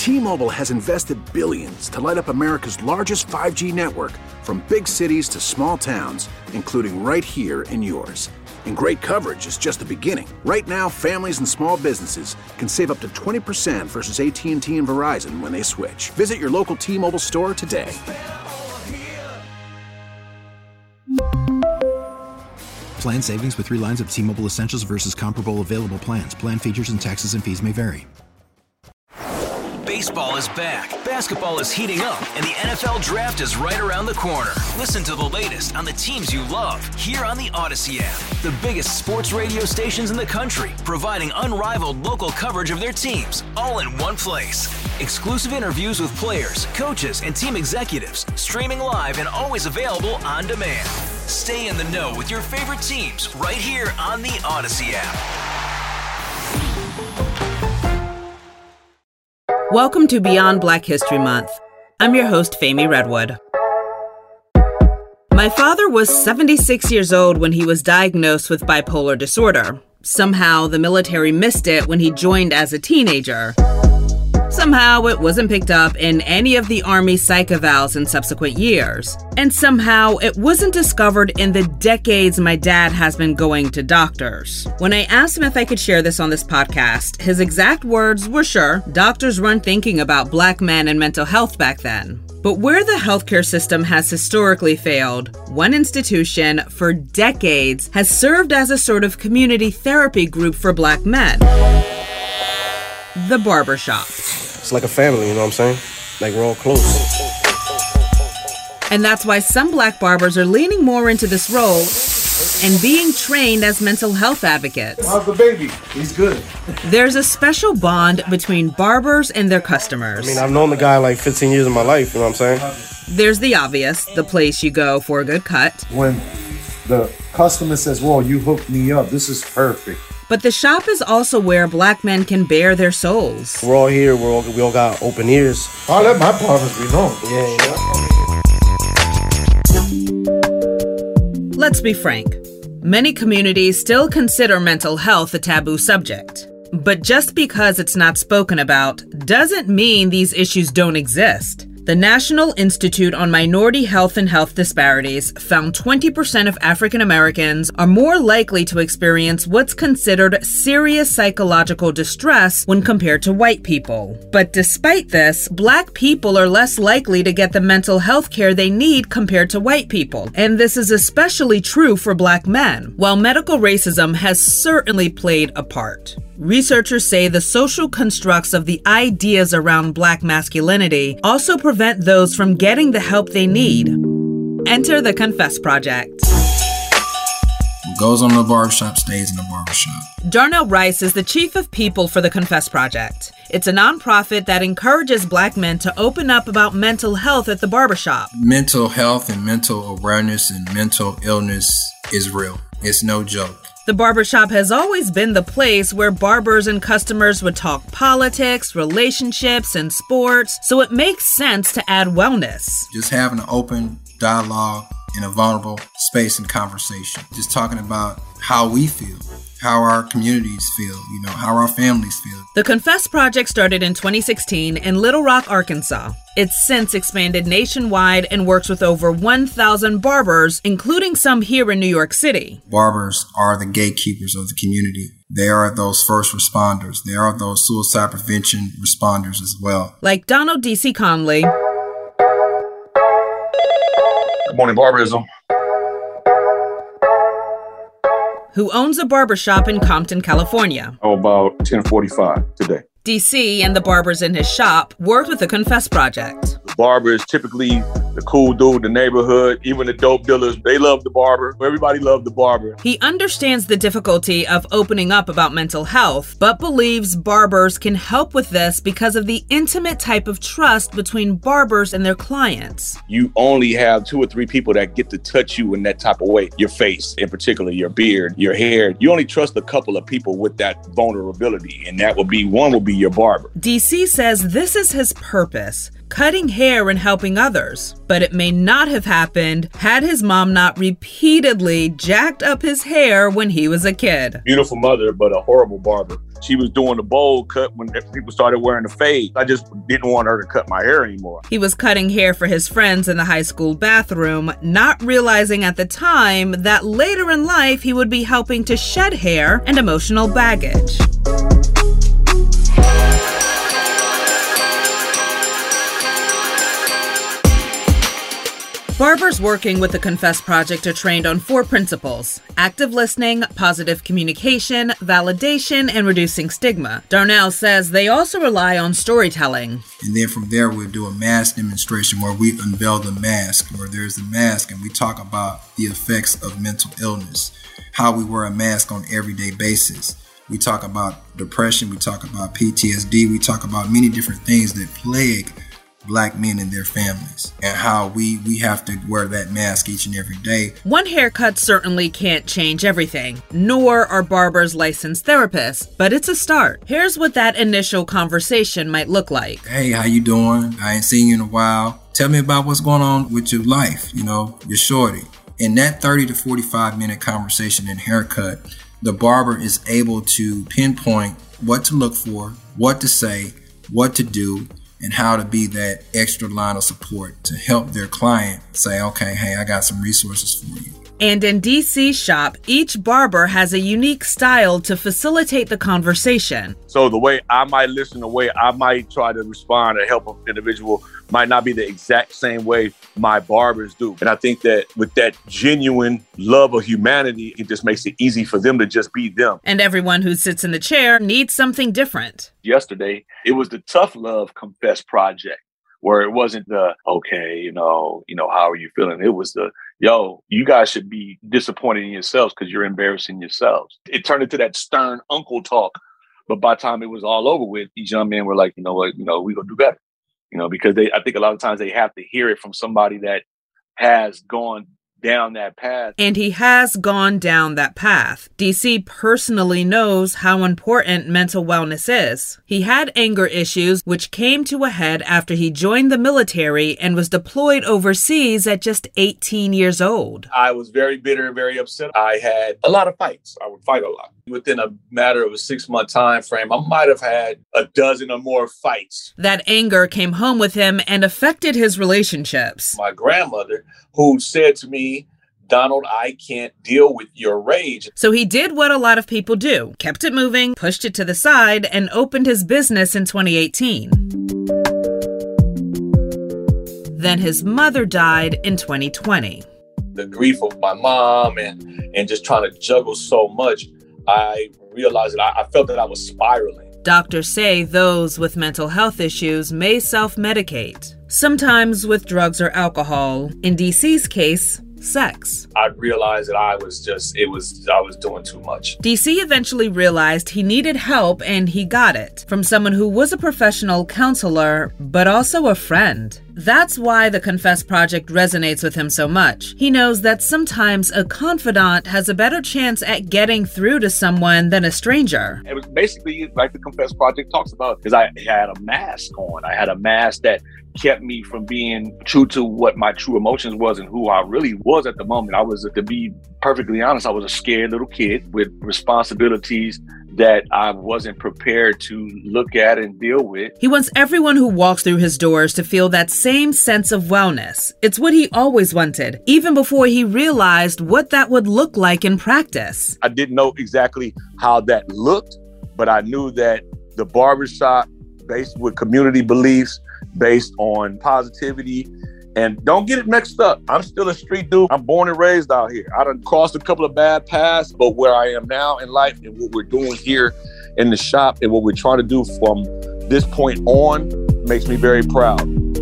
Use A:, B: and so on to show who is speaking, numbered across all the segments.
A: T-Mobile has invested billions to light up America's largest 5G network, from big cities to small towns, including right here in yours. And great coverage is just the beginning. Right now, families and small businesses can save up to 20% versus AT&T and Verizon when they switch. Visit your local T-Mobile store today.
B: Plan savings with 3 lines of T-Mobile Essentials versus comparable available plans. Plan features and taxes and fees may vary.
C: Baseball is back, basketball is heating up, and the NFL Draft is right around the corner. Listen to the latest on the teams you love here on the Odyssey app. The biggest sports radio stations in the country, providing unrivaled local coverage of their teams, all in one place. Exclusive interviews with players, coaches, and team executives, streaming live and always available on demand. Stay in the know with your favorite teams right here on the Odyssey app.
D: Welcome to Beyond Black History Month. I'm your host, Femi Redwood. My father was 76 years old when he was diagnosed with bipolar disorder. Somehow, the military missed it when he joined as a teenager. Somehow, it wasn't picked up in any of the Army psych evals in subsequent years. And somehow, it wasn't discovered in the decades my dad has been going to doctors. When I asked him if I could share this on this podcast, his exact words were, sure, doctors weren't thinking about Black men and mental health back then. But where the healthcare system has historically failed, one institution for decades has served as a sort of community therapy group for Black men: the barbershop.
E: It's like a family, you know what I'm saying? Like, we're all close.
D: And that's why some Black barbers are leaning more into this role and being trained as mental health advocates.
F: How's the baby? He's good.
D: There's a special bond between barbers and their customers.
E: I mean, I've known the guy like 15 years of my life, you know what I'm saying?
D: There's the obvious, the place you go for a good cut.
F: When the customer says, well, you hooked me up, this is perfect.
D: But the shop is also where Black men can bare their souls.
E: We're all here, we all got open ears.
F: I'll let my barbers be known.
D: Yeah. Let's be frank. Many communities still consider mental health a taboo subject. But just because it's not spoken about doesn't mean these issues don't exist. The National Institute on Minority Health and Health Disparities found 20% of African Americans are more likely to experience what's considered serious psychological distress when compared to white people. But despite this, Black people are less likely to get the mental health care they need compared to white people. And this is especially true for Black men. While medical racism has certainly played a part, researchers say the social constructs of the ideas around Black masculinity also prevent those from getting the help they need. Enter the Confess Project.
G: What goes on in the barbershop stays in the barbershop.
D: Darnell Rice is the chief of people for the Confess Project. It's a nonprofit that encourages Black men to open up about mental health at the barbershop.
G: Mental health and mental awareness and mental illness is real. It's no joke.
D: The barbershop has always been the place where barbers and customers would talk politics, relationships, and sports, so it makes sense to add wellness.
G: Just having an open dialogue in a vulnerable space and conversation. Just talking about how we feel, how our communities feel, how our families feel.
D: The Confess Project started in 2016 in Little Rock, Arkansas. It's since expanded nationwide and works with over 1,000 barbers, including some here in New York City.
G: Barbers are the gatekeepers of the community. They are those first responders. They are those suicide prevention responders as well.
D: Like Donald D.C. Conley.
H: Good morning, barberism.
D: Who owns a barbershop in Compton, California.
H: About 10:45 today.
D: DC and the barbers in his shop worked with the Confess Project.
H: The barber is typically the cool dude in the neighborhood. Even the dope dealers, they love the barber. Everybody loved the barber.
D: He understands the difficulty of opening up about mental health, but believes barbers can help with this because of the intimate type of trust between barbers and their clients.
H: You only have 2 or 3 people that get to touch you in that type of way. Your face, in particular, your beard, your hair. You only trust a couple of people with that vulnerability, and that would be one would be your barber.
D: DC says this is his purpose, cutting hair and helping others. But it may not have happened had his mom not repeatedly jacked up his hair when he was a kid.
H: Beautiful mother, but a horrible barber. She was doing the bowl cut when people started wearing the fade. I just didn't want her to cut my hair anymore.
D: He was cutting hair for his friends in the high school bathroom, not realizing at the time that later in life he would be helping to shed hair and emotional baggage. Barbers working with the Confess Project are trained on 4 principles: active listening, positive communication, validation, and reducing stigma. Darnell says they also rely on storytelling.
G: And then from there, we'll do a mask demonstration where we unveil the mask, where there's the mask, and we talk about the effects of mental illness, how we wear a mask on an everyday basis. We talk about depression, we talk about PTSD, we talk about many different things that plague Black men and their families, and how we have to wear that mask each and every day.
D: One haircut certainly can't change everything, nor are barbers licensed therapists, but it's a start. Here's what that initial conversation might look like.
G: Hey, how you doing? I ain't seen you in a while. Tell me about what's going on with your life, your shorty. In that 30 to 45 minute conversation and haircut, the barber is able to pinpoint what to look for, what to say, what to do, and how to be that extra line of support to help their client say, okay, hey, I got some resources for you.
D: And in DC's shop, each barber has a unique style to facilitate the conversation.
H: So the way I might listen, the way I might try to respond or help an individual might not be the exact same way my barbers do. And I think that with that genuine love of humanity, it just makes it easy for them to just be them.
D: And everyone who sits in the chair needs something different.
H: Yesterday, it was the Tough Love Confess Project, where it wasn't the, okay, how are you feeling? It was the, you guys should be disappointed in yourselves because you're embarrassing yourselves. It turned into that stern uncle talk. But by the time it was all over with, these young men were like, you know what, we're going to do better. Because I think a lot of times they have to hear it from somebody that has gone down that path.
D: And he has gone down that path. DC personally knows how important mental wellness is. He had anger issues, which came to a head after he joined the military and was deployed overseas at just 18 years old.
H: I was very bitter and very upset. I had a lot of fights. I would fight a lot. Within a matter of a 6-month time frame, I might have had a dozen or more fights.
D: That anger came home with him and affected his relationships.
H: My grandmother, who said to me, Donald, I can't deal with your rage.
D: So he did what a lot of people do, kept it moving, pushed it to the side, and opened his business in 2018. Then his mother died in 2020.
H: The grief of my mom and just trying to juggle so much, I realized that I felt that I was spiraling.
D: Doctors say those with mental health issues may self-medicate, sometimes with drugs or alcohol. In DC's case, sex.
H: I realized that I was doing too much.
D: DC eventually realized he needed help, and he got it from someone who was a professional counselor, but also a friend. That's why the Confess Project resonates with him so much. He knows that sometimes a confidant has a better chance at getting through to someone than a stranger.
H: It was basically like the Confess Project talks about, because I had a mask on. I had a mask that kept me from being true to what my true emotions was and who I really was at the moment. To be perfectly honest, I was a scared little kid with responsibilities that I wasn't prepared to look at and deal with.
D: He wants everyone who walks through his doors to feel that same sense of wellness. It's what he always wanted, even before he realized what that would look like in practice.
H: I didn't know exactly how that looked, but I knew that the barbershop, based with community beliefs, based on positivity. And don't get it mixed up. I'm still a street dude. I'm born and raised out here. I done crossed a couple of bad paths, but where I am now in life and what we're doing here in the shop and what we're trying to do from this point on makes me very proud.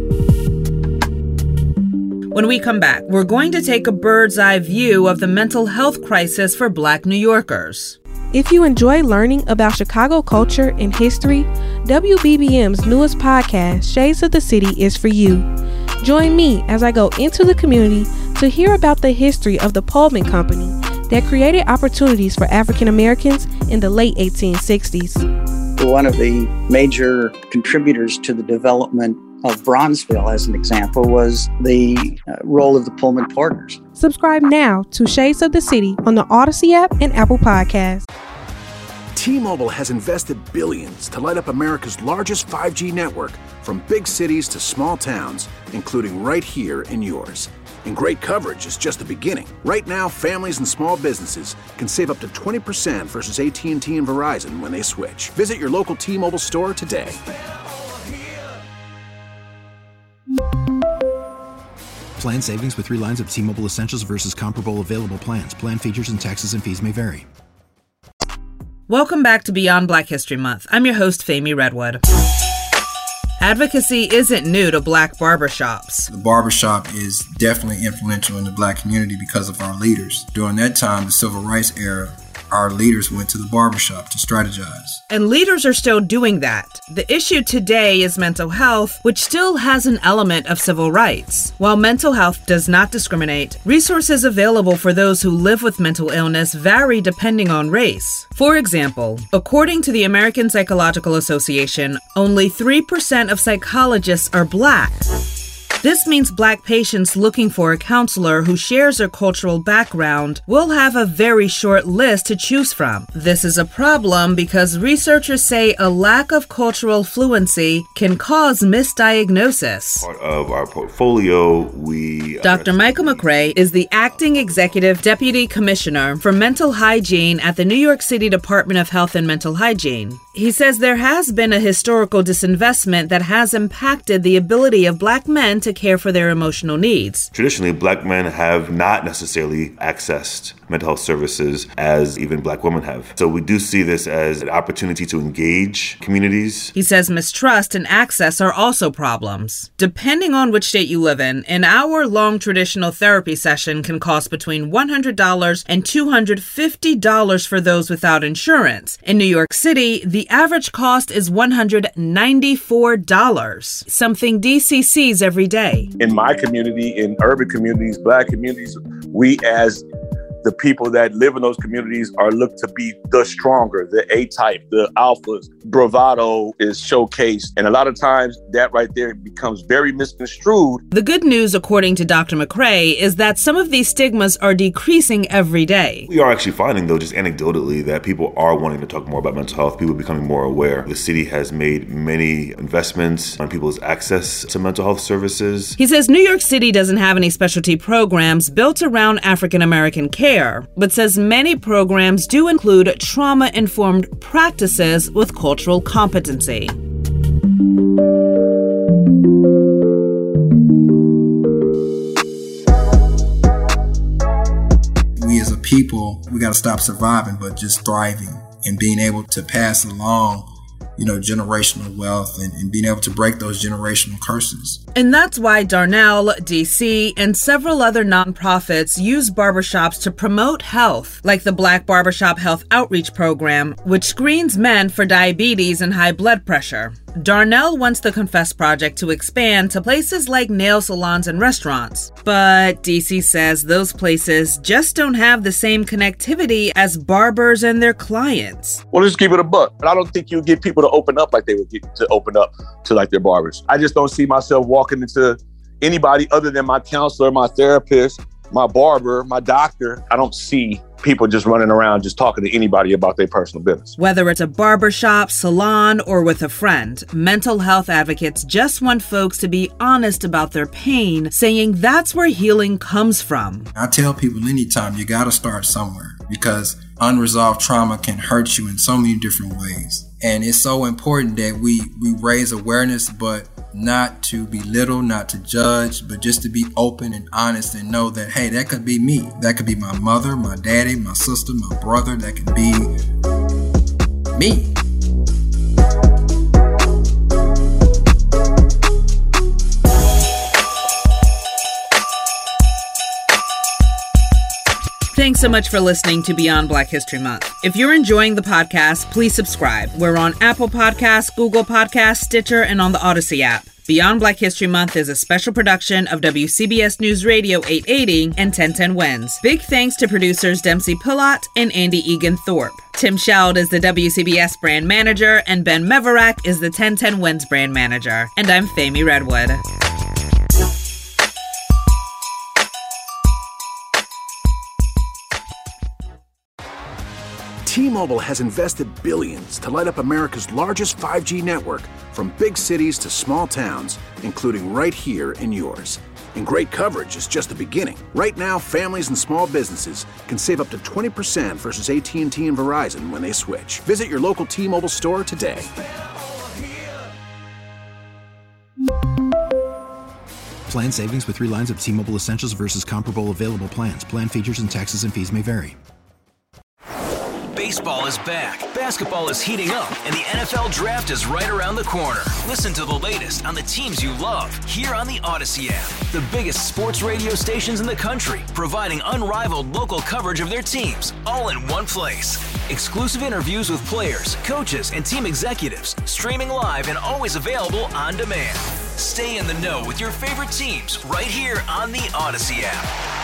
D: When we come back, we're going to take a bird's eye view of the mental health crisis for Black New Yorkers.
I: If you enjoy learning about Chicago culture and history, WBBM's newest podcast, Shades of the City, is for you. Join me as I go into the community to hear about the history of the Pullman Company that created opportunities for African Americans in the late 1860s.
J: One of the major contributors to the development of Bronzeville, as an example, was the role of the Pullman Partners.
I: Subscribe now to Shades of the City on the Odyssey app and Apple Podcasts.
A: T-Mobile has invested billions to light up America's largest 5G network, from big cities to small towns, including right here in yours. And great coverage is just the beginning. Right now, families and small businesses can save up to 20% versus AT&T and Verizon when they switch. Visit your local T-Mobile store today.
B: Plan savings with 3 lines of T-Mobile Essentials versus comparable available plans. Plan features and taxes and fees may vary.
D: Welcome back to Beyond Black History Month. I'm your host, Femi Redwood. Advocacy isn't new to black barbershops.
G: The barbershop is definitely influential in the black community because of our leaders. During that time, the civil rights era, our leaders went to the barbershop to strategize.
D: And leaders are still doing that. The issue today is mental health, which still has an element of civil rights. While mental health does not discriminate, resources available for those who live with mental illness vary depending on race. For example, according to the American Psychological Association, only 3% of psychologists are black. This means black patients looking for a counselor who shares their cultural background will have a very short list to choose from. This is a problem because researchers say a lack of cultural fluency can cause misdiagnosis.
K: Part of our portfolio,
D: Dr. Michael McRae is the acting executive deputy commissioner for mental hygiene at the New York City Department of Health and Mental Hygiene. He says there has been a historical disinvestment that has impacted the ability of black men to care for their emotional needs.
K: Traditionally, black men have not necessarily accessed mental health services as even black women have. So we do see this as an opportunity to engage communities.
D: He says mistrust and access are also problems. Depending on which state you live in, an hour-long traditional therapy session can cost between $100 and $250 for those without insurance. In New York City, the average cost is $194, something DC sees every day.
H: In my community, in urban communities, black communities, we as the people that live in those communities are looked to be the stronger, the A-type, the alphas. Bravado is showcased. And a lot of times that right there becomes very misconstrued.
D: The good news, according to Dr. McRae, is that some of these stigmas are decreasing every day.
K: We are actually finding, though, just anecdotally, that people are wanting to talk more about mental health. People are becoming more aware. The city has made many investments on people's access to mental health services.
D: He says New York City doesn't have any specialty programs built around African American care, but says many programs do include trauma-informed practices with cultural competency.
G: We as a people, we got to stop surviving, but just thriving and being able to pass along generational wealth and being able to break those generational curses.
D: And that's why Darnell, DC, and several other nonprofits use barbershops to promote health, like the Black Barbershop Health Outreach Program, which screens men for diabetes and high blood pressure. Darnell wants the Confess Project to expand to places like nail salons and restaurants. But DC says those places just don't have the same connectivity as barbers and their clients.
H: Well, let's keep it a buck. But I don't think you get people to open up like they would get to open up to like their barbers. I just don't see myself walking into anybody other than my counselor, my therapist, my barber, my doctor. I don't see people just running around just talking to anybody about their personal business.
D: Whether it's a barbershop, salon, or with a friend, mental health advocates just want folks to be honest about their pain, saying that's where healing comes from.
G: I tell people anytime, you got to start somewhere because unresolved trauma can hurt you in so many different ways. And it's so important that we raise awareness, but not to belittle, not to judge, but just to be open and honest and know that, hey, that could be me. That could be my mother, my daddy, my sister, my brother. That could be me.
D: Thanks so much for listening to Beyond Black History Month. If you're enjoying the podcast, please subscribe. We're on Apple Podcasts, Google Podcasts, Stitcher, and on the Odyssey app. Beyond Black History Month is a special production of WCBS News Radio 880 and 1010 Wins. Big thanks to producers Dempsey Pillot and Andy Egan Thorpe. Tim Schaud is the WCBS brand manager, and Ben Meverak is the 1010 Wins brand manager. And I'm Fami Redwood.
A: T-Mobile has invested billions to light up America's largest 5G network, from big cities to small towns, including right here in yours. And great coverage is just the beginning. Right now, families and small businesses can save up to 20% versus AT&T and Verizon when they switch. Visit your local T-Mobile store today.
B: Plan savings with 3 lines of T-Mobile Essentials versus comparable available plans. Plan features and taxes and fees may vary.
C: Baseball is back, basketball is heating up, and the NFL Draft is right around the corner. Listen to the latest on the teams you love here on the Odyssey app. The biggest sports radio stations in the country, providing unrivaled local coverage of their teams, all in one place. Exclusive interviews with players, coaches, and team executives, streaming live and always available on demand. Stay in the know with your favorite teams right here on the Odyssey app.